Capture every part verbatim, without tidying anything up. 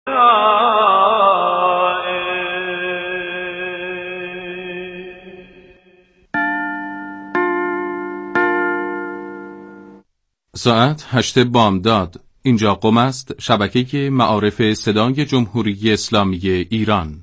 ساعت هشت بامداد. اینجا قم است، شبکه معارف صدای جمهوری اسلامی ایران.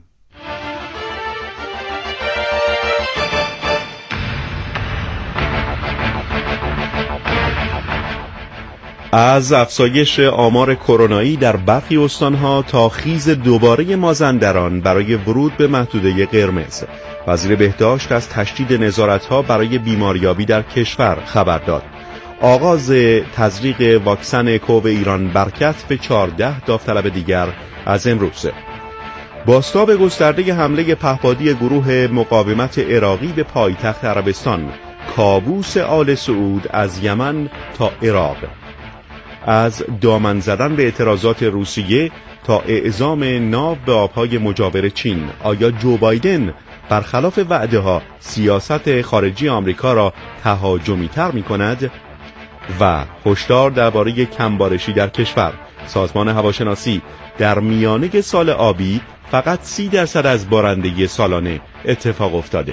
از افزایش آمار کرونایی در برخی استانها تا خیز دوباره مازندران برای ورود به محدوده قرمز، وزیر بهداشت از تشدید نظارت‌ها برای بیماریابی در کشور خبر داد. آغاز تزریق واکسن کوو ایران برکت به چهارده داوطلب دیگر از امروز. بازتاب گسترده حمله پهپادی گروه مقاومت عراقی به پایتخت عربستان، کابوس آل سعود از یمن تا عراق. از دامن زدن به اعتراضات روسیه تا اعزام ناو به آبهای مجاور چین، آیا جو بایدن برخلاف وعده ها سیاست خارجی آمریکا را تهاجمی تر می کند؟ و هشدار درباره کمبارشی در کشور. سازمان هواشناسی در میانه سال آبی فقط سی درصد از بارندگی سالانه اتفاق افتاده.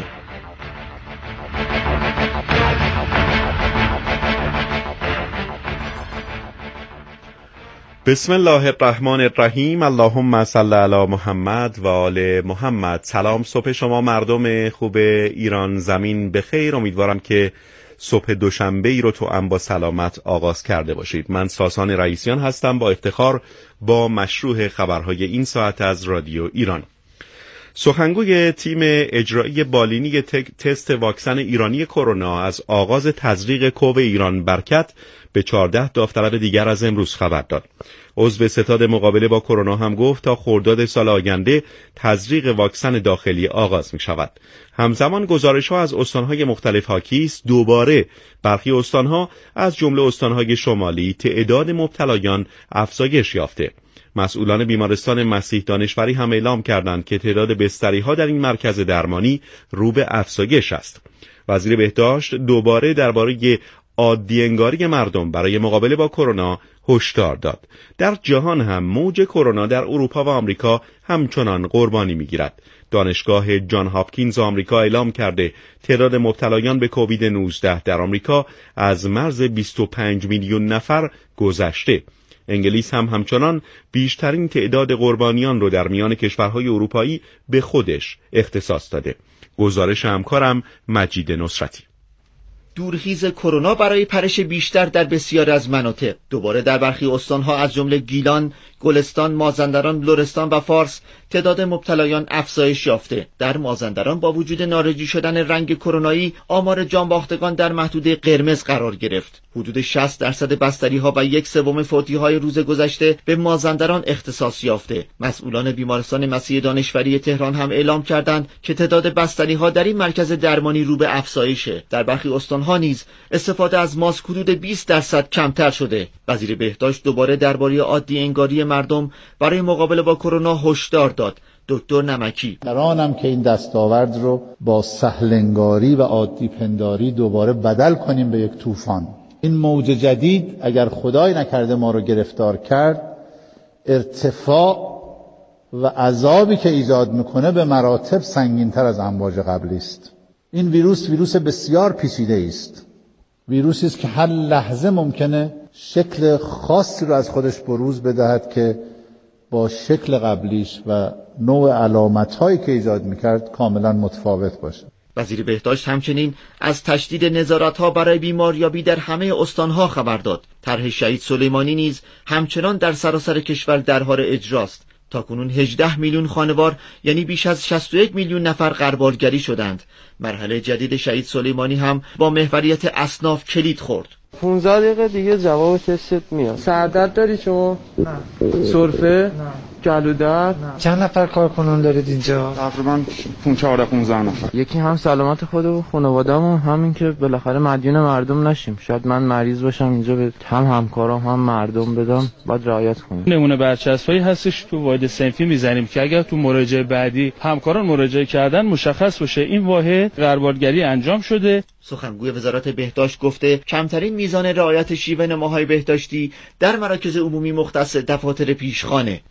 بسم الله الرحمن الرحیم. اللهم صل علی محمد و آل محمد. سلام، صبح شما مردم خوب ایران زمین بخیر. امیدوارم که صبح دوشنبه ای رو تو ام با سلامت آغاز کرده باشید. من ساسان رئیسیان هستم، با افتخار با مشروع خبرهای این ساعت از رادیو ایران. سخنگوی تیم اجرایی بالینی تست واکسن ایرانی کرونا از آغاز تزریق کوو ایران برکت به چهارده داوطلب دیگر از امروز خبر داد. عضو ستاد مقابله با کرونا هم گفت تا خرداد سال آینده تزریق واکسن داخلی آغاز می شود. همزمان گزارش ها از استانهای مختلف حاکی است دوباره برخی استانها از جمله استانهای شمالی تعداد مبتلایان افزایش یافته. مسئولان بیمارستان مسیح دانشوری هم اعلام کردند که تعداد بستری ها در این مرکز درمانی رو به افزایش است. وزیر بهداشت دوباره درباره عادی انگاری مردم برای مقابله با کرونا هشدار داد. در جهان هم موج کرونا در اروپا و آمریکا همچنان قربانی می‌گیرد. دانشگاه جان هاپکینز آمریکا اعلام کرده تعداد مبتلایان به کووید نوزده در آمریکا از مرز بیست و پنج میلیون نفر گذشته. انگلیس هم همچنان بیشترین تعداد قربانیان رو در میان کشورهای اروپایی به خودش اختصاص داده. گزارش همکارم مجید نصرتی. دورخیز کرونا برای پرش بیشتر در بسیاری از مناطق. دوباره در برخی استانها از جمله گیلان، گلستان، مازندران، لرستان و فارس تعداد مبتلایان افزایش یافته. در مازندران با وجود نارنجی شدن رنگ کرونایی، آمار جانباختگان در محدوده قرمز قرار گرفت. حدود شصت درصد بستری‌ها و یک سوم فوتی‌های روز گذشته به مازندران اختصاص یافته. مسئولان بیمارستان مسیح دانشوری تهران هم اعلام کردند که تعداد بستری‌ها در این مرکز درمانی رو به افزایشه. در برخی استان‌ها نیز استفاده از ماسک حدود بیست درصد کمتر شده. وزیر بهداشت دوباره درباره عادی انگاری مردم برای مقابله با کرونا هشدار داد. دکتر نمکی: در آنم که این دستاورد رو با سهلنگاری و عادی پنداری دوباره بدل کنیم به یک طوفان. این موج جدید اگر خدای نکرده ما رو گرفتار کرد، ارتفاع و عذابی که ایجاد میکنه به مراتب سنگین‌تر از امواج قبلی است. این ویروس ویروس بسیار پیچیده است. ویروسی است که هر لحظه ممکنه شکل خاصی رو از خودش بروز بدهد که با شکل قبلیش و نوع علامت‌هایی که ایجاد می‌کرد کاملا متفاوت باشه. وزیر بهداشت همچنین از تشدید نظارت‌ها برای بیماریابی در همه استان‌ها خبر داد. طرح شهید سلیمانی نیز همچنان در سراسر کشور در حال اجراست. تاکنون هجده میلیون خانوار یعنی بیش از شصت و یک میلیون نفر غربالگری شدند. مرحله جدید شهید سلیمانی هم با محوریت اصناف کلید خورد. پانزده دقیقه دیگه جواب تستت میاد. سردرد داری شما؟ نه. سرفه؟ نه. گلو درد؟ چند نفر کارکنان دارید اینجا؟ تقریبا چهارده پانزده نفر. یکی هم سلامت خود و خانواده‌مون، همین که بالاخره مدیون مردم نشیم. شاید من مریض باشم اینجا به هم همکارام هم مردم بدم، باید رعایت کنیم. نمونه برچسبایی هستش تو واحد صنفی میزنیم که اگر تو مراجعه بعدی همکاران مراجعه کردن مشخص باشه این واحد غربالگری انجام شده. سخنگوی وزارت بهداشت گفته کمترین میزان رعایت شیوه نماهای بهداشتی در مراکز عمومی مختص دفاتر پیشخانه. پس حتی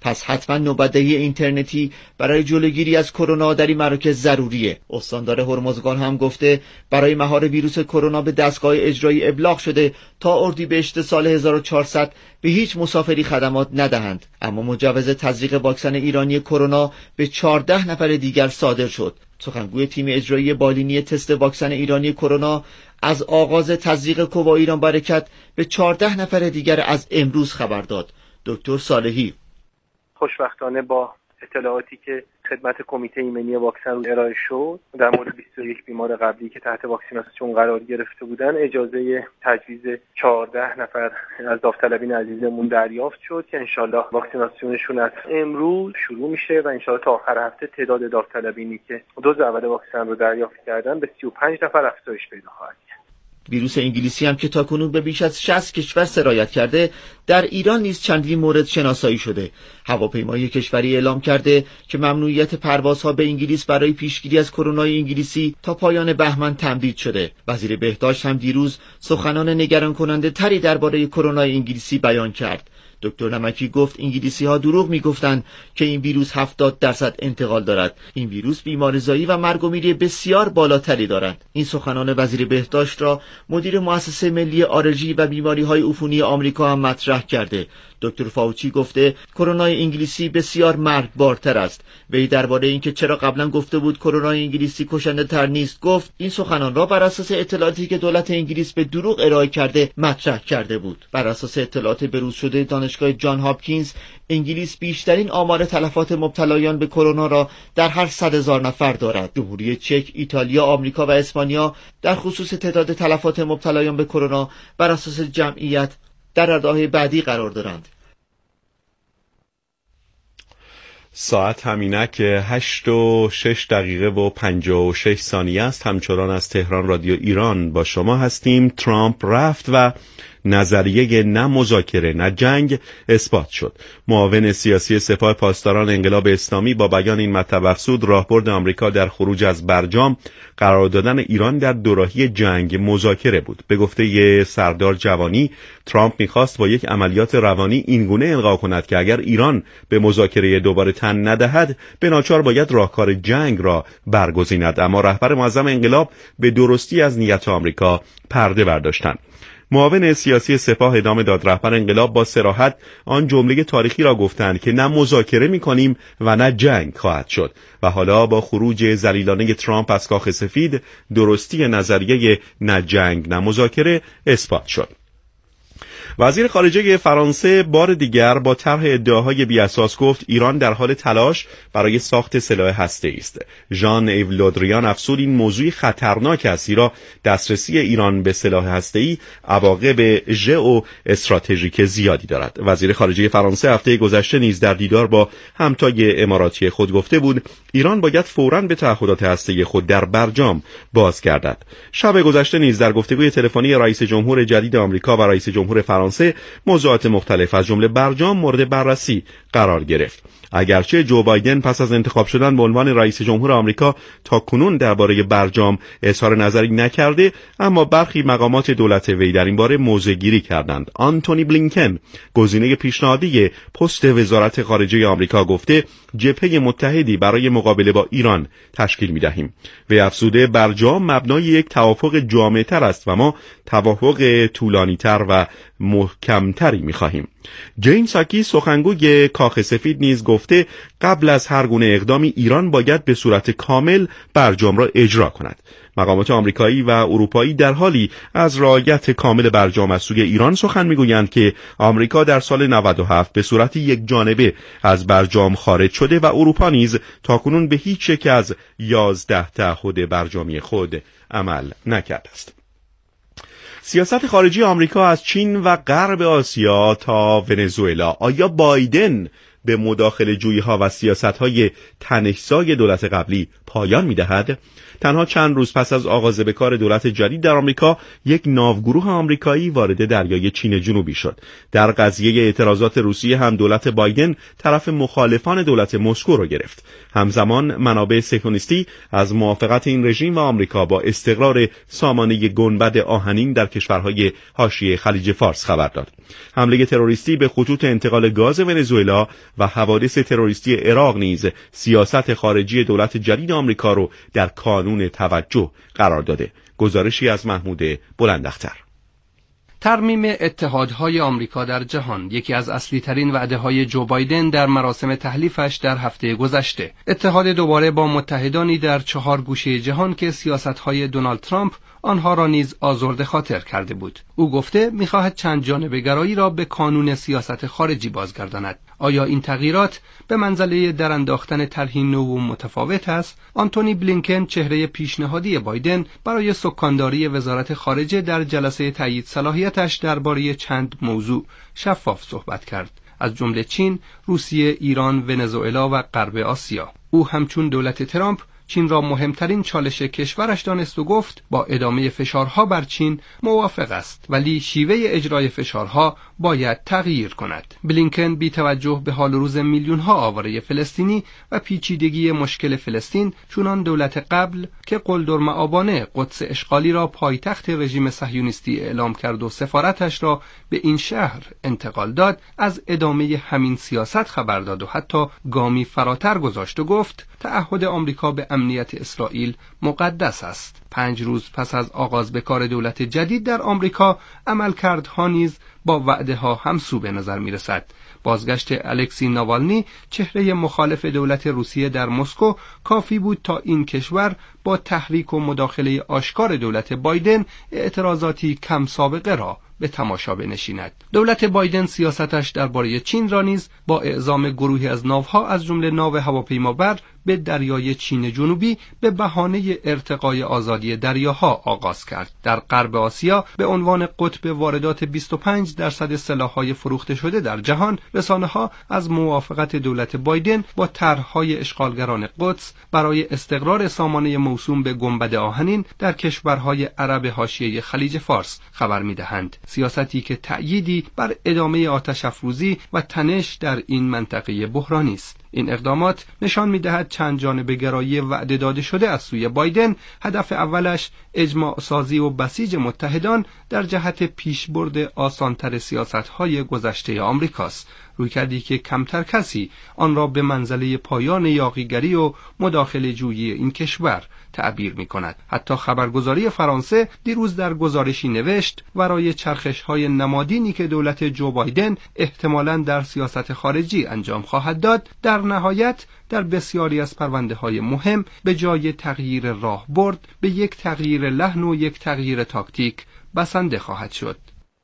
حتما نوبت‌دهی اینترنتی برای جلوگیری از کرونا در این مراکز ضروریه. استاندار هرمزگان هم گفته برای مهار ویروس کرونا به دستگاه اجرایی ابلاغ شده تا اردیبهشت سال هزار و چهارصد به هیچ مسافری خدمات ندهند. اما مجوز تزریق واکسن ایرانی کرونا به چهارده نفر دیگر صادر شد. سخنگوی تیم اجرایی بالینی تست واکسن ایرانی کرونا از آغاز تزریق کووا ایران برکت به چهارده نفر دیگر از امروز خبر داد. دکتر صالحی: خوشبختانه با اطلاعاتی که خدمت کمیته ایمنی واکسن ارائه شد در مورد بیست و یک بیمار قبلی که تحت واکسیناسیون قرار گرفته بودن، اجازه تجویز چهارده نفر از داوطلبین عزیزمون دریافت شد که انشالله واکسیناسیونشون از امروز شروع میشه و انشالله تا آخر هفته تعداد داوطلبینی که دوز اول واکسن رو دریافت کردن به سی و پنج نفر افزایش پیدا خواهد کرد. ویروس انگلیسی هم که تاکنون به بیش از شصت کشور سرایت کرده، در ایران نیز چندین مورد شناسایی شده. هواپیمای کشوری اعلام کرده که ممنوعیت پروازها به انگلیس برای پیشگیری از کرونا انگلیسی تا پایان بهمن تمدید شده. وزیر بهداشت هم دیروز سخنان نگران کننده تری درباره کرونا انگلیسی بیان کرد. دکتر نمکی گفت انگلیسی ها دروغ می گفتند که این ویروس هفتاد درصد انتقال دارد. این ویروس بیماریزایی و مرگ و میری بسیار بالاتری دارد. این سخنان وزیر بهداشت را مدیر مؤسسه ملی آلرژی و بیماری های عفونی آمریکا هم مطرح کرده. دکتر فاوچی گفته کرونا انگلیسی بسیار مرگبارتر است. وی درباره اینکه چرا قبلا گفته بود کرونا انگلیسی کشنده تر نیست گفت این سخنان را بر اساس اطلاعاتی که دولت انگلیس به دروغ ارائه کرده مطرح کرده بود. بر اساس اطلاعات بروز شده دانشگاه جان هاپکینز، انگلیس بیشترین آمار تلفات مبتلایان به کرونا را در هر صد هزار نفر دارد. جمهوری چک، ایتالیا، آمریکا و اسپانیا در خصوص تعداد تلفات مبتلایان به کرونا بر اساس جمعیت در رده‌های بعدی قرار دارند. ساعت همینک هشت و شش دقیقه و پنجاه و شش ثانیه است. همچنان از تهران رادیو ایران با شما هستیم. ترامپ رفت و نظریه نه مذاکره نه جنگ اثبات شد. معاون سیاسی سپاه پاسداران انقلاب اسلامی با بیان این مطلب افزود راهبرد آمریکا در خروج از برجام قرار دادن ایران در دوراهی جنگ مذاکره بود. به گفته ی سردار جوانی، ترامپ می‌خواست با یک عملیات روانی اینگونه القا کند که اگر ایران به مذاکره دوباره تن ندهد به ناچار باید راهکار جنگ را برگزیند. اما رهبر معظم انقلاب به درستی از نیت آمریکا پرده برداشتند. معاون سیاسی سپاه ادامه داد رهبر انقلاب با صراحت آن جمله تاریخی را گفتند که نه مذاکره می‌کنیم و نه جنگ خواهد شد و حالا با خروج ذلیلانه ترامپ از کاخ سفید درستی نظریه نه جنگ نه مذاکره اثبات شد. وزیر خارجه فرانسه بار دیگر با طرح ادعاهای بی‌اساس گفت ایران در حال تلاش برای ساخت سلاح هسته‌ای است. ژان ایو لودریان افزود این موضوع خطرناک است زیرا دسترسی ایران به سلاح هسته‌ای عواقب ژئو استراتژیک زیادی دارد. وزیر خارجه فرانسه هفته گذشته نیز در دیدار با همتای اماراتی خود گفته بود ایران باید فوراً به تعهدات هسته‌ای خود در برجام بازگردد. شب گذشته نیز در گفتگوی تلفنی رئیس جمهور جدید آمریکا و رئیس جمهور فرانسه موضوعات مختلف از جمله برجام مورد بررسی قرار گرفت. اگرچه جو بایدن پس از انتخاب شدن به عنوان رئیس جمهور آمریکا تا کنون درباره برجام اظهار نظری نکرده، اما برخی مقامات دولت وی در این باره موضع گیری کردند. آنتونی بلینکن گزینه پیشنهادی پست وزارت خارجه آمریکا گفته جبهه متحدی برای مقابله با ایران تشکیل می‌دهیم. وی افزوده برجام مبنای یک توافق جامع‌تر است و ما توافق طولانی‌تر و محکم‌تری می‌خواهیم. جین ساکی سخنگوی کاخ سفید نیز گفته قبل از هر گونه اقدامی ایران باید به صورت کامل برجام را اجرا کند. مقامات آمریکایی و اروپایی در حالی از رعایت کامل برجام از سوی ایران سخن میگویند که آمریکا در سال نود و هفت به صورت یک جانبه از برجام خارج شده و اروپا نیز تاکنون به هیچ یک از یازده تعهد برجامی خود عمل نکرده است. سیاست خارجی آمریکا از چین و غرب آسیا تا ونزوئلا. آیا بایدن به مداخله جویی‌ها و سیاست‌های تنش‌زای دولت قبلی پایان می‌دهد؟ تنها چند روز پس از آغاز به کار دولت جدید در آمریکا، یک ناوگروه آمریکایی وارد دریای چین جنوبی شد. در قضیه اعتراضات روسیه هم دولت بایدن طرف مخالفان دولت مسکو را گرفت. همزمان منابع صهیونیستی از موافقت این رژیم و آمریکا با استقرار سامانه گنبد آهنین در کشورهای حاشیه خلیج فارس خبر داد. حمله تروریستی به خطوط انتقال گاز ونزوئلا و حوادث تروریستی عراق نیز سیاست خارجی دولت جدید آمریکا رو در کانون توجه قرار داده. گزارشی از محمود بلندختر. ترمیم اتحادهای آمریکا در جهان یکی از اصلی ترین وعده های جو بایدن در مراسم تحلیفش در هفته گذشته. اتحاد دوباره با متحدانی در چهار گوشه جهان که سیاستهای دونالد ترامپ آنها را نیز آزرده خاطر کرده بود. او گفته می‌خواهد چند جانبه گرایی را به کانون سیاست خارجی بازگرداند. آیا این تغییرات به منزله در انداختن طرحی نو و متفاوت است؟ آنتونی بلینکن، چهره پیشنهادی بایدن برای سکانداری وزارت خارجه، در جلسه تایید صلاحیتش درباره چند موضوع شفاف صحبت کرد، از جمله چین، روسیه، ایران، ونزوئلا و غرب آسیا. او همچون دولت ترامپ چین را مهمترین چالش کشورش دانست و گفت با ادامه فشارها بر چین موافق است، ولی شیوه اجرای فشارها باید تغییر کند. بلینکن بی توجه به حال و روز میلیون‌ها آواره فلسطینی و پیچیدگی مشکل فلسطین چونان دولت قبل که قلدرمآبانه قدس اشغالی را پایتخت رژیم صهیونیستی اعلام کرد و سفارتش را به این شهر انتقال داد، از ادامه همین سیاست خبر داد و حتی گامی فراتر گذاشت و گفت تعهد آمریکا به امنیت اسرائیل مقدس است. پنج روز پس از آغاز به کار دولت جدید در آمریکا، عملکردها نیز با وعده ها همسو به نظر می رسد. بازگشت الکسی ناوالنی، چهره مخالف دولت روسیه در مسکو، کافی بود تا این کشور با تحریک و مداخله آشکار دولت بایدن اعتراضاتی کم سابقه را به تماشا بنشیند. دولت بایدن سیاستش درباره چین را نیز با اعزام گروهی از ناوها از جمله ناو هواپیمابر به دریای چین جنوبی به بهانه ارتقای آزادی دریاها آغاز کرد. در غرب آسیا به عنوان قطب واردات بیست و پنج درصد سلاح‌های فروخته شده در جهان، رسانه‌ها از موافقت دولت بایدن با طرح‌های اشغالگران قدس برای استقرار سامانه موسوم به گنبد آهنین در کشورهای عرب حاشیه خلیج فارس خبر می‌دهند. سیاستی که تأییدی بر ادامه آتش افروزی و تنش در این منطقه بحرانی است. این اقدامات نشان می‌دهد چند جانبه گرایی وعده داده شده از سوی بایدن هدف اولش اجماع سازی و بسیج متحدان در جهت پیشبرد آسانتر سیاست‌های گذشته آمریکاست، رویکردی که کمتر کسی آن را به منزله پایان یاغیگری و مداخله جویی این کشور تعبیر می کند. حتی خبرگزاری فرانسه دیروز در گزارشی نوشت برای چرخش‌های نمادینی که دولت جو بایدن احتمالاً در سیاست خارجی انجام خواهد داد، در نهایت در بسیاری از پرونده‌های مهم به جای تغییر راهبرد به یک تغییر لحن و یک تغییر تاکتیک بسنده خواهد شد.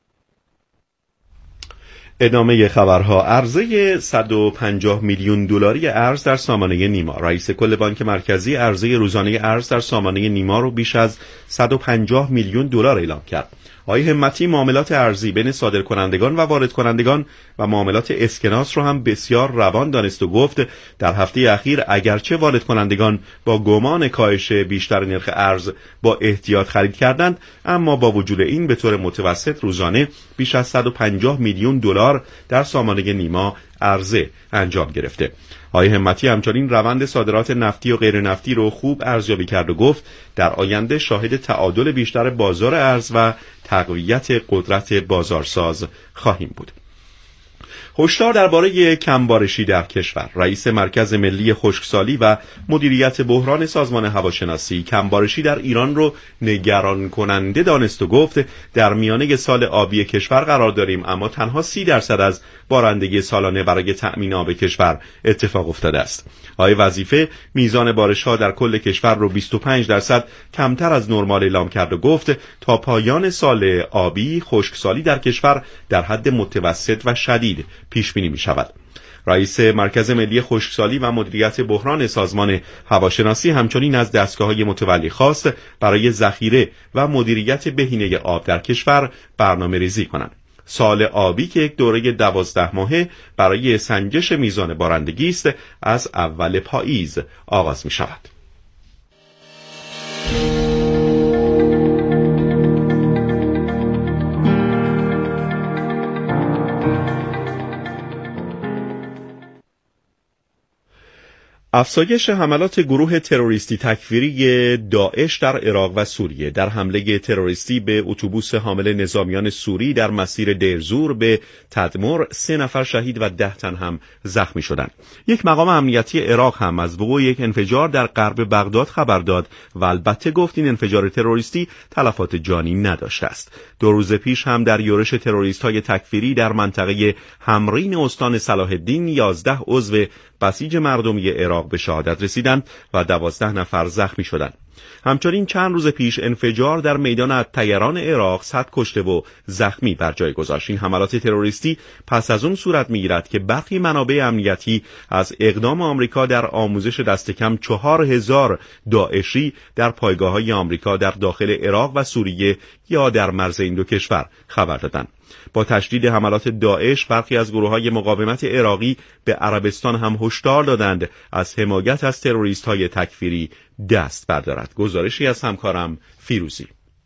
ادامه خبرها. عرضه صد و پنجاه میلیون دلاری ارز در سامانه نیما. رئیس کل بانک مرکزی عرضه روزانه ارز در سامانه نیما رو بیش از صد و پنجاه میلیون دلار اعلام کرد. آقای همتی معاملات ارزی بین صادرکنندگان و واردکنندگان و معاملات اسکناس رو هم بسیار روان دانست و گفت در هفته اخیر اگرچه واردکنندگان با گمان کاهش بیشتر نرخ ارز با احتیاط خرید کردند، اما با وجود این به طور متوسط روزانه بیش از صد و پنجاه میلیون دلار در سامانه نیما عرضه انجام گرفته. آقای همتی همچنین روند صادرات نفتی و غیر نفتی رو خوب ارزیابی کرد و گفت در آینده شاهد تعادل بیشتر بازار ارز و تقویت قدرت بازارساز خواهیم بود. هشدار درباره کمبارشی در کشور. رئیس مرکز ملی خشکسالی و مدیریت بحران سازمان هواشناسی کمبارشی در ایران رو نگران کننده دانست و گفت در میانه سال آبی کشور قرار داریم، اما تنها سی درصد از بارندگی سالانه برای تأمین آب کشور اتفاق افتاده است. آقای وظیفه میزان بارش‌ها در کل کشور رو بیست و پنج درصد کمتر از نرمال اعلام کرد و گفت تا پایان سال آبی خشکسالی در کشور در حد متوسط و شدید پیش بینی می شود. رئیس مرکز ملی خشکسالی و مدیریت بحران سازمان هواشناسی همچنین از دستگاه‌های متولی خواست برای ذخیره و مدیریت بهینه آب در کشور برنامه‌ریزی کنند. سال آبی که یک دوره دوازده ماهه برای سنجش میزان بارندگی است، از اول پاییز آغاز می شود. افزایش حملات گروه تروریستی تکفیری داعش در عراق و سوریه در حمله تروریستی به اتوبوس حامل نظامیان سوری در مسیر دیرزور به تدمر سه نفر شهید و ده تن هم زخمی شدند. یک مقام امنیتی عراق هم از وقوع یک انفجار در غرب بغداد خبر داد و البته گفت این انفجار تروریستی تلفات جانی نداشته است. دو روز پیش هم در یورش تروریست‌های تکفیری در منطقه همرین استان صلاح الدین یازده عضو بسیج مردمی عراق به شهادت رسیدند و دوازده نفر زخمی شدند. همچنین چند روز پیش انفجار در میدان الطیران عراق صد کشته و زخمی بر جای گذاشت. این حملات تروریستی پس از اون صورت میگیرد که برخی منابع امنیتی از اقدام آمریکا در آموزش دست کم چهار هزار داعشی در پایگاه‌های آمریکا در داخل عراق و سوریه یا در مرز این دو کشور خبر دادند. با تشدید حملات داعش برخی از گروه‌های مقاومت عراقی به عربستان هم هشدار دادند از حمایت از تروریست‌های تکفیری دست بردارد. گزارشی از همکارم فیروزی.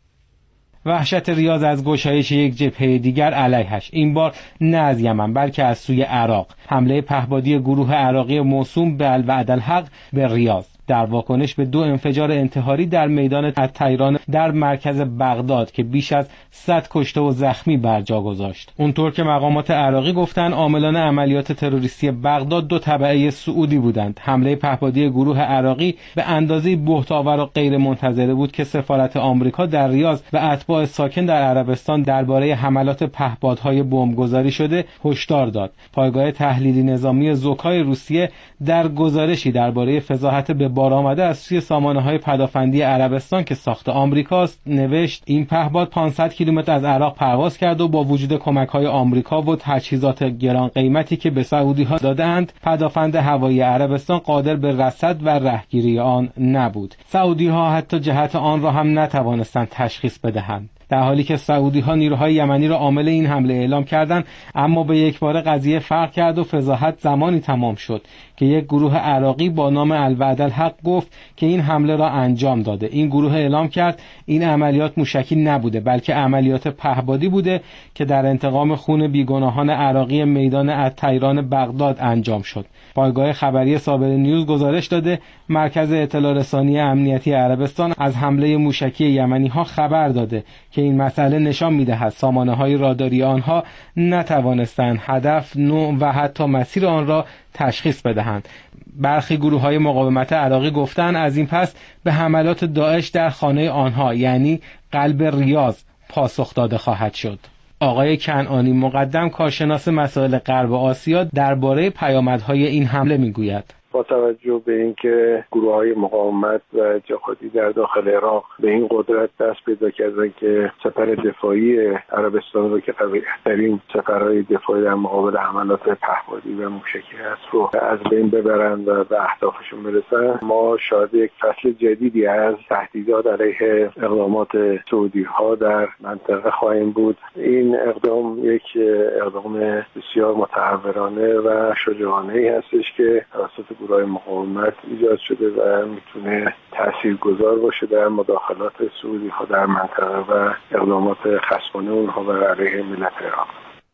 وحشت ریاض از گشایش یک جبهه دیگر علیهش، این بار نه از یمن بلکه از سوی عراق، حمله پهپادی گروه عراقی موسوم به الوعد الحق به ریاض در واکنش به دو انفجار انتحاری در میدان الطیران در مرکز بغداد که بیش از صد کشته و زخمی بر جا گذاشت. اونطور که مقامات عراقی گفتن عاملان عملیات تروریستی بغداد دو تبعه سعودی بودند. حمله پهپادی گروه عراقی به اندازه بهت‌آور و غیر منتظره بود که سفارت آمریکا در ریاض و اتباع ساکن در عربستان درباره حملات پهپادهای بمبگذاری شده هشدار داد. پایگاه تحلیلی نظامی زوکای روسیه در گزارشی درباره فضاحت به بار آمده از سوی سامانه‌های پدافندی عربستان که ساخت آمریکاست نوشت این پهپاد پانصد کیلومتر از عراق پرواز کرد و با وجود کمک‌های آمریکا و تجهیزات گران قیمتی که به سعودی‌ها دادند پدافند هوایی عربستان قادر به رصد و رهگیری آن نبود. سعودی‌ها حتی جهت آن را هم نتوانستند تشخیص بدهند. در حالی که سعودی‌ها نیروهای یمنی را عامل این حمله اعلام کردند، اما به یک بار قضیه فرق کرد و فضاحت زمانی تمام شد که یک گروه عراقی با نام الوعد الحق گفت که این حمله را انجام داده. این گروه اعلام کرد این عملیات موشکی نبوده بلکه عملیات پهپادی بوده که در انتقام خون بیگناهان عراقی میدان الطیران بغداد انجام شد. پایگاه خبری صابر نیوز گزارش داده مرکز اطلاع رسانی امنیتی عربستان از حمله موشکی یمنی‌ها خبر داده که این مسئله نشان می‌دهد سامانه‌های راداری آنها نتوانستند هدف، نوع و حتی مسیر آن را تشخیص بدهند. برخی گروه‌های مقاومت عراقی گفتند از این پس به حملات داعش در خانه آنها یعنی قلب ریاض پاسخ داده خواهد شد. آقای کنعانی مقدم کارشناس مسائل غرب آسیا درباره پیامدهای این حمله میگوید. با توجه به اینکه گروه‌های مقاومت و جهادی در داخل عراق به این قدرت دست پیدا کردن که سپر دفاعی عربستان رو که قوی‌ترین سپرهای دفاعی در مقابل حملات پهپادی و موشکی هست رو از بین ببرند و به اهدافشون برسن، ما شاهد یک فصل جدیدی از تهدیدات علیه اقدامات سعودی‌ها در منطقه خواهیم بود. این اقدام یک اقدام بسیار متحورانه و شجاعانه‌ای هستش که توسط گروه‌های مقاومت ایجاد شده و میتونه تاثیرگذار باشه در مداخلات سعودی‌ها در منطقه و اقدامات خصمانه اونها بر علیه ملت عراق.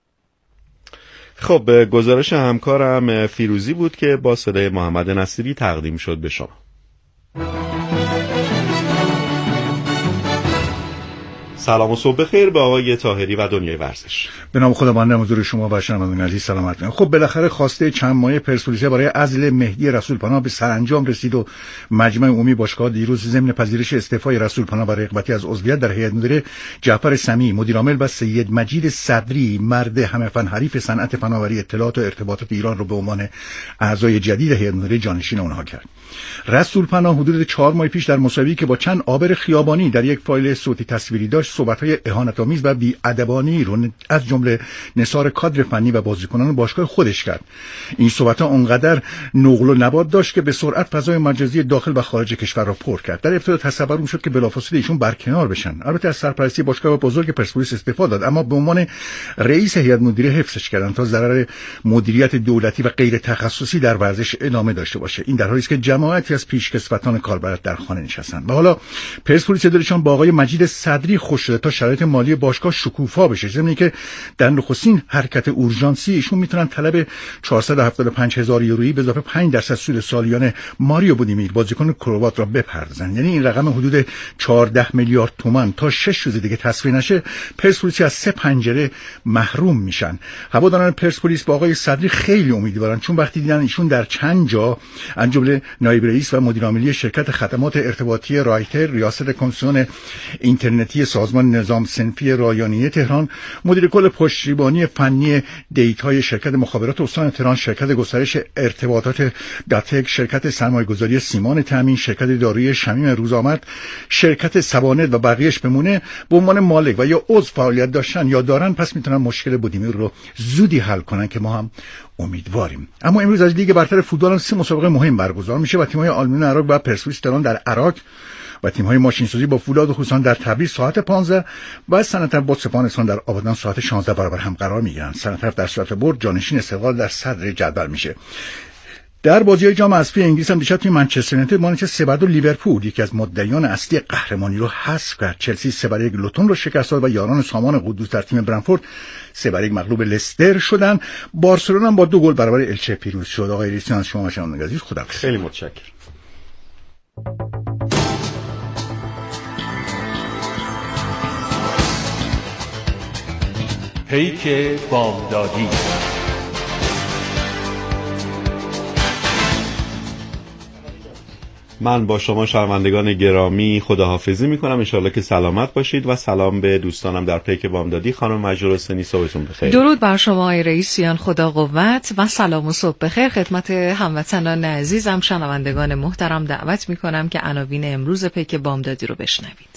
خب گزارش همکارم فیروزی بود که با صدای محمد نصیری تقدیم شد به شما. سلام و صبح بخیر به آقای طاهری و دنیای ورزش. به نام خداوند حضور شما و شنوندگان عزیز سلامت باشید. خب بالاخره خواسته چند ماهه پرسپولیس برای عزل مهدی رسولپناه به سرانجام رسید و مجمع عمومی باشگاه دیروز ضمن پذیرش استعفای رسولپناه و رغبتی از عضویت در هیئت مدیره جعفر سمیع مدیر عامل و سید مجید صدری مرد همه فن حریف صنعت فناوری اطلاعات و ارتباطات ایران رو به عنوان اعضای جدید هیئت مدیره جانشین اونها کرد. رسولپناه حدود چهار ماه پیش در مصاحبه‌ای که با چند عابر خیابانی در یک فایل صوتی تصویری داشت صحبت‌های اهانت‌آمیز و بی‌ادبانه‌ای رو از جمله نثار کادر فنی و بازیکنان باشگاه خودش کرد. این صحبت‌ها اونقدر نقل و نبات داشت که به سرعت فضای مجازی داخل و خارج کشور را پر کرد. در ابتدا تصور می‌شد که بلافاصله ایشون برکنار بشن. البته از سرپرستی باشگاه بزرگ پرسپولیس استعفا داد، اما به عنوان رئیس هیئت مدیره حفظش کردن تا ضرر مدیریت دولتی و غیر تخصصی در ورزش ادامه داشته باشه. این در حالی است که جماعتی از پیشکسوتان کاربلد در خانه نشستند. و حالا پرسپولیس دلشان با آقای مجید صدری خوش رشد شده تا شرایط مالی باشگاه شکوفا بشه. ضمن که در نخستین حرکت اورژانسی ایشون میتونن طلب چهارصد و هفتاد و پنج هزار یورویی به اضافه پنج درصد سود سالیانه ماریو بودیمیر بازیکن کروات را بپردازن. یعنی این رقم حدود چهارده میلیارد تومان تا شش روز دیگه تصفیه نشه، پرسپولیس از سه پنجره محروم میشن. هواداران پرسپولیس با آقای صدری خیلی امیدوارن، چون وقتی دیدن ایشون در چند جا از جمله نایب رئیس و مدیر عاملی شرکت خدمات ارتباطی رایتر، ریاست کمیسیون اینترنتی سازمان نظام صنفی رایانه‌ای تهران، مدیر کل پشتیبانی فنی دیتای شرکت مخابرات استان تهران، شرکت گسترش ارتباطات داتک، شرکت سرمایه‌گذاری سیمان تامین، شرکت دارویی شمیم روزآمد، شرکت سبانت و بقیه‌اش بمونه به عنوان مالک و یا عضو فعالیت داشتن یا دارن، پس میتونن مشکل بودیمیر رو زودی حل کنن که ما هم امیدواریم. اما امروز از لیگ برتر فوتبال سه مسابقه مهم برگزار میشه و تیم‌های آلمان عراق و پرسپولیس تهران در عراق و تیم‌های ماشین‌سازی با فولاد و خوزستان در تبریز ساعت پانزده و سنتر با سپاهان در آبادان ساعت شانزده برابر هم قرار میگیرن. سنتر در صورت برد جانشین استقلال در صدر جدول میشه. در بازی جام حذفی انگلیس هم دیشب تیم منچستر یونایتد مانچستر سه بر دو لیورپول یکی از مدعیان اصلی قهرمانی رو حذف کرد. چلسی سه بر یک لوتون رو شکست داد و یاران سامان قدوس در تیم برنفورد سه بر یک مغلوب لستر شدن. بارسلونا هم با دو گل برابر الچه پیروز شد. آقای رئیسی از شما شنوندگان عزیز خدا حافظ. خیلی متشکرم. پیک بامدادی. من با شما شنوندگان گرامی خداحافظی میکنم. انشالله که سلامت باشید و سلام به دوستانم در پیک بامدادی. خانم مجروح حسینی صبحتون بخیر. درود بر شما آقای رئیسیان، خدا قوت و سلام و صبح بخیر خدمت هموطنان عزیزم. شنوندگان محترم دعوت میکنم که عناوین امروز پیک بامدادی رو بشنوید.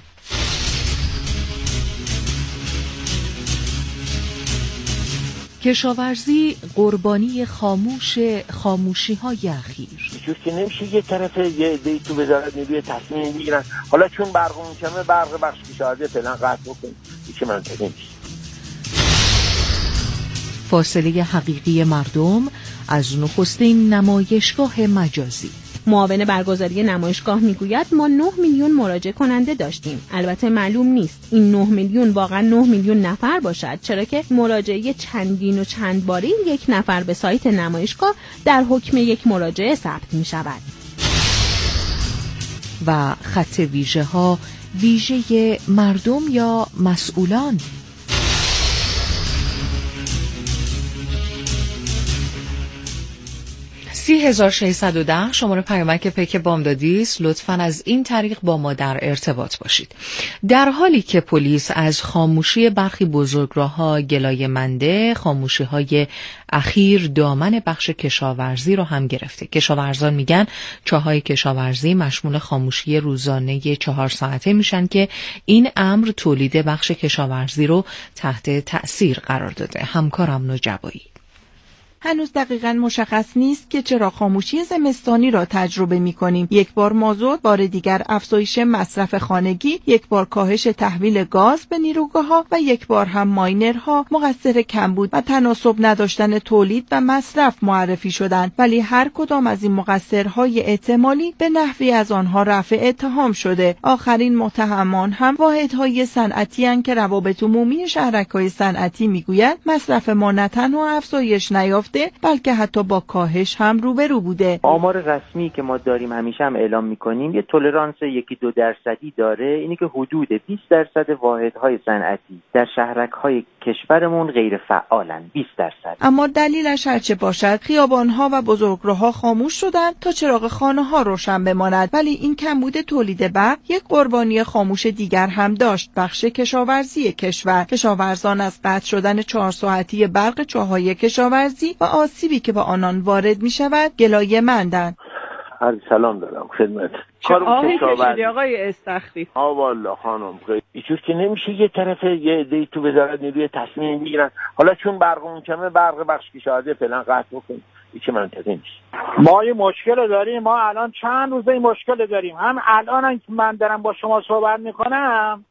کشاورزی قربانی خاموش خاموشی های اخیر. چون که نمیشه یه طرف یه عده‌ای تو وزارت نیروی تصمیم میگیرن حالا چون برقمون کمه برق بخش کشاورزی فعلا قطع بکنیم، هیچ منطقی نیست. فاصله حقیقی مردم از نخستین نمایشگاه مجازی. معاون برگزاری نمایشگاه میگوید ما نه میلیون مراجعه کننده داشتیم. البته معلوم نیست این نه میلیون واقعا نه میلیون نفر باشد، چرا که مراجعه چندین و چند باره یک نفر به سایت نمایشگاه در حکم یک مراجعه ثبت می شود. و خط ویژه ها، ویژه مردم یا مسئولان. سی هزار و ششصد و ده شماره پیامک پیک بامدادی است. لطفاً از این طریق با ما در ارتباط باشید. در حالی که پلیس از خاموشی برخی بزرگراه‌ها گلایه منده، خاموشی‌های اخیر دامن بخش کشاورزی رو هم گرفته. کشاورزان میگن چاهای کشاورزی مشمول خاموشی روزانه چهار ساعته میشن که این امر تولید بخش کشاورزی رو تحت تأثیر قرار داده. همکارم نجبایی. هنوز دقیقاً مشخص نیست که چرا خاموشی زمستانی را تجربه می‌کنیم. یک بار مازوت، بار دیگر افزایش مصرف خانگی، یک بار کاهش تحویل گاز به نیروگاه‌ها و یک بار هم ماینرها مقصر کمبود و تناسب نداشتن تولید و مصرف معرفی شدند، ولی هر کدام از این مقصرهای احتمالی به نحوی از آنها رفع اتهام شده. آخرین متهمان هم واحدهای صنعتی اند که روابط عمومی شهرک‌های صنعتی می‌گوید مصرف ما نه تنها افزایش نیافت بلکه حتی با کاهش هم روبرو بوده. آمار رسمی که ما داریم همیشه هم اعلام میکنیم یه تولرانس یکی دو درصدی داره، اینی که حدود بیست درصد واحدهای صنعتی در شهرک‌های کشورمون غیر فعالن. بیست درصد. اما دلیلش هرچه باشد خیابان‌ها و بزرگراه‌ها خاموش شدند تا چراغ خانه‌ها روشن بماند، ولی این کمبود تولید برق یک قربانی خاموش دیگر هم داشت، بخش کشاورزی کشور. کشاورزان از قطع شدن چهار ساعتی برق چاهای کشاورزی و آسیبی که با آنان وارد می شود گلایه مندند. هر سلام دارم خدمت. آهی کشیدی آقای استخری. آه والا خانم ایچوز که نمیشه یه طرف یه عده‌ای تو وزارت نیروی تصمیم میگیرن حالا چون برقمون کمه برق بخش کشاورزی فعلا قطع بکنیم، هیچ منطقی نیست. ما یه مشکل داریم. ما الان چند روزه این مشکل داریم. هم الان که من دارم با شما صحبت میکنم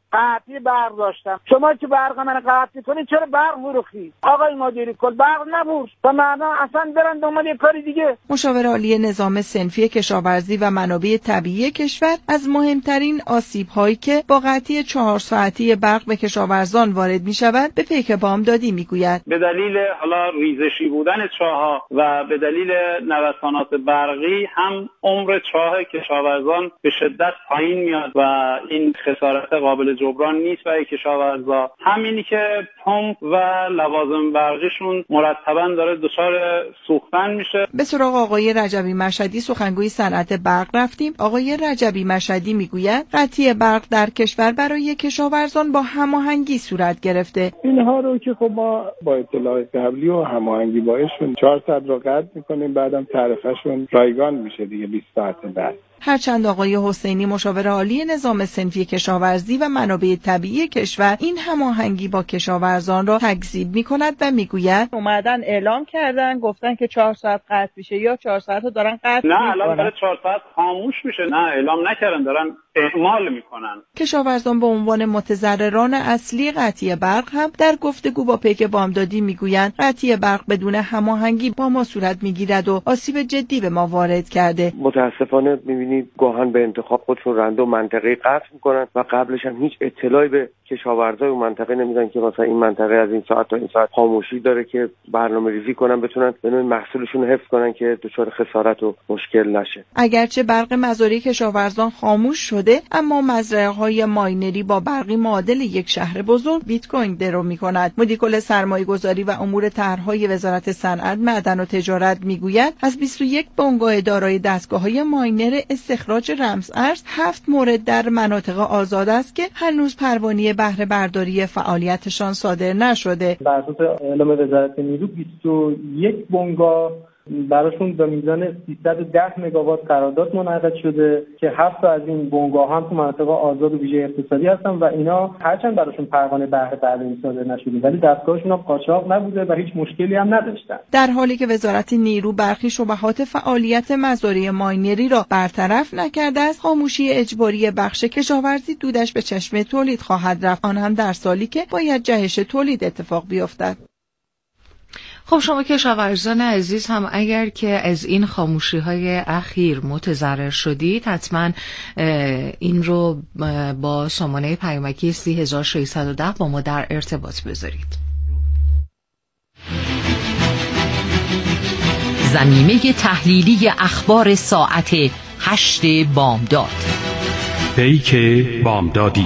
قطعی برق داشتم. شما که برق من قطع می‌کنید چرا برق فروختی؟ آقای مدیری کل برق نبود و مردم اصلا برن دنبال یه کاری دیگه. مشاور عالی نظام صنفی کشاورزی و منابع طبیعی کشور از مهمترین آسیب‌هایی که با قطعی چهار ساعتی برق به کشاورزان وارد می‌شود به پیک بامدادی می‌گوید. به دلیل حالا ریزشی بودن چاه‌ها و به دلیل نوسانات برقی هم عمر چاه کشاورزان به شدت پایین میاد و این خسارت قابل جبران نیست برای کشاورزا. همینی که پمپ و لوازم برقیشون مرتباً داره دچار سوختن میشه. به سراغ آقای رجبی مشهدی سخنگوی صنعت برق رفتیم. آقای رجبی مشهدی میگوید قطعی برق در کشور برای کشاورزان با هماهنگی صورت گرفته. اینها رو که خب ما با اطلاع قبلی و هماهنگی باشون چهارصد رو قطع میکنیم، بعدم تعرفه‌شون رایگان میشه دیگه بیست ساعت بعد. هرچند آقای حسینی مشاور عالی نظام صنفی کشاورزی و منابع طبیعی کشور این هماهنگی با کشاورزان را تکذیب می‌کند و میگوید اومدن اعلام کردن گفتن که چهار ساعت قطع میشه یا چهار ساعت رو دارن قطع میکنن. نه الان داره چهار ساعت خاموش میشه. نه اعلام نکردن، دارن اعمال میکنن. کشاورزان به عنوان متضرران اصلی قطعی برق هم در گفتگو با پیک بامدادی میگویند قطعی برق بدون هماهنگی با ما صورت میگیرد و آسیب جدی به ما وارد کرده. متاسفانه میبینید گاهن به انتخاب خودشون رنده و منطقه قطع میکنن و قبلش هم هیچ اطلاعی به کشاورزای اون منطقه نمیدن که مثلا این منطقه از این ساعت تا این ساعت خاموشی داره که برنامه ریزی کنن بتونن به نوع محصولشون حفظ کنن که دچار خسارت و مشکل نشه. اگرچه برق مزارع کشاورزان خاموش شده اما مزرعه‌های ماینری با برقی معادل یک شهر بزرگ بیت کوین درو می‌کند. مدیر کل سرمایه‌گذاری و امور طرح‌های وزارت صنعت، معدن و تجارت میگوید از بیست و یک بنگاه دارای دستگاه‌های ماینر استخراج رمز ارز هفت مورد در مناطق آزاد است که هنوز پروانه بهره برداری فعالیتشان صادر نشده. بر اساس اعلام وزارت نیرو بیست و یک بنگاه براشون به میزان سیصد و ده مگاوات قرارداد منعقد شده که هفت تا از این بنگاه هم تو مناطق آزاد و ویژه اقتصادی هستن و اینا هرچند براشون پروانه بهره برداری صادر نشده ولی دستگاهشون هم قاچاق نبوده و هیچ مشکلی هم نداشتن. در حالی که وزارت نیرو برخی شبهات فعالیت مزارع ماینری را برطرف نکرده است، خاموشی اجباری بخش کشاورزی دودش به چشم تولید خواهد رفت، آن هم در سالی که باید جهش تولید اتفاق بیفتد. خب شما کشاورزان عزیز هم اگر که از این خاموشی های اخیر متضرر شدید حتما این رو با سامانه پیامکی سه هزار و ششصد و ده با ما در ارتباط بذارید. زمینه تحلیلی اخبار ساعت هشت بامداد. پیک بامدادی.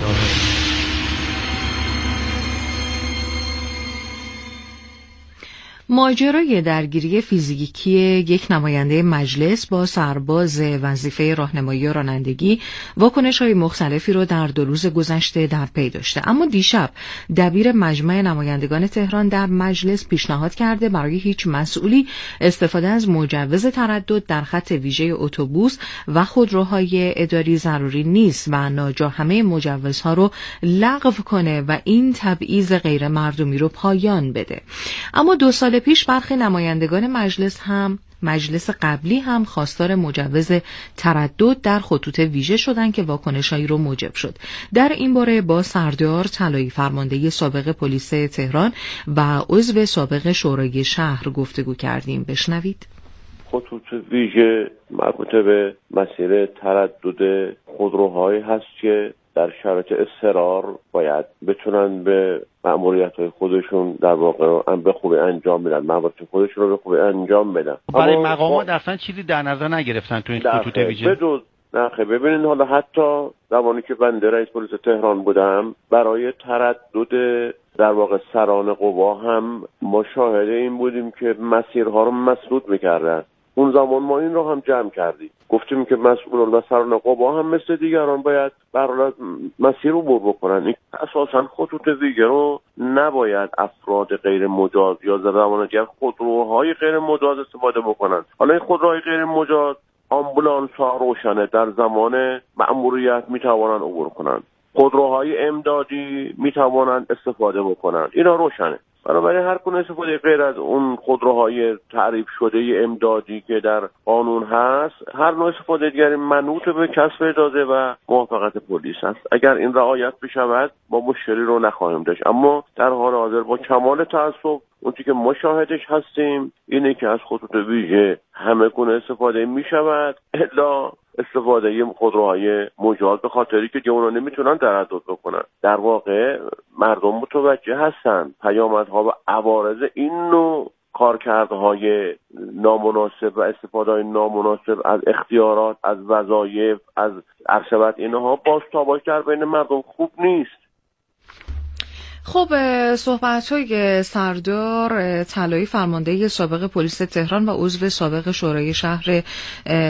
ماجرای درگیری فیزیکی یک نماینده مجلس با سرباز وظیفه راهنمایی و رانندگی واکنش‌های مختلفی رو در دو روز گذشته در پی داشته. اما دیشب دبیر مجمع نمایندگان تهران در مجلس پیشنهاد کرده برای هیچ مسئولی استفاده از مجوز تردد در خط ویژه اتوبوس و خودروهای اداری ضروری نیست و ناجا همه مجوزها رو لغو کنه و این تبعیض غیر مردمی رو پایان بده. اما دو سال پیش برخی نمایندگان مجلس هم مجلس قبلی هم خواستار مجوز تردد در خطوط ویژه شدند که واکنشایی رو موجب شد. در این باره با سردار طلایی فرمانده سابق پلیس تهران و عضو سابق شورای شهر گفتگو کردیم. بشنوید. خطوط ویژه مربوط به مسیر تردد خودروهایی هست که در شرایط اضطرار باید بتونن به مأموریت‌های خودشون در واقع رو به خوبی انجام بدن، مأموریت خودشون رو به خوبی انجام بدن. برای مقامات اصلا چیزی در نظر نگرفتن تو این خطوط ویژه؟ بدون نخه ببینید حالا حتی زمانی که بنده رئیس پلیس تهران بودم برای تردد در واقع سران قوا هم مشاهده این بودیم که مسیرها رو مسدود می‌کردن. اون زمان ما این رو هم جمع کردیم، گفتیم که مسئولان و سران قوا هم مثل دیگران باید برای مسیر رو عبور بکنن. این اساسا خطوط ویژه رو نباید افراد غیر مجاز یا زمان دیگر خودروهای غیر مجاز استفاده بکنن. حالا این خودروهای غیر مجاز آمبولانس ها روشنه در زمان مأموریت میتوانن عبور کنن، خودروهای امدادی میتوانن استفاده بکنن، اینا روشنه. بنابراین هر گونه استفاده غیر از اون خودروهای تعریف شده امدادی که در قانون هست، هر نوع استفاده دیگری منوط به کسب اجازه و موافقت پلیس است. اگر این رعایت بشود ما مشکلی رو نخواهیم داشت، اما در حال حاضر با کمال تأسف اون چیزی که ما شاهدش هستیم اینه که از خطوط ویژه همه گونه استفاده می شود الا استفاده خودروهای مجاز، به خاطری که اونا نمیتونن تردد بکنن. در واقع مردم متوجه هستن پیامدها و عوارض این نوع کارکردهای نامناسب و استفاده نامناسب از اختیارات، از وظایف، از عرشبت، اینها بازتاباش در بین مردم خوب نیست. خب صحبت های سردار طلایی، فرمانده سابق پلیس تهران و عضو سابق شورای شهر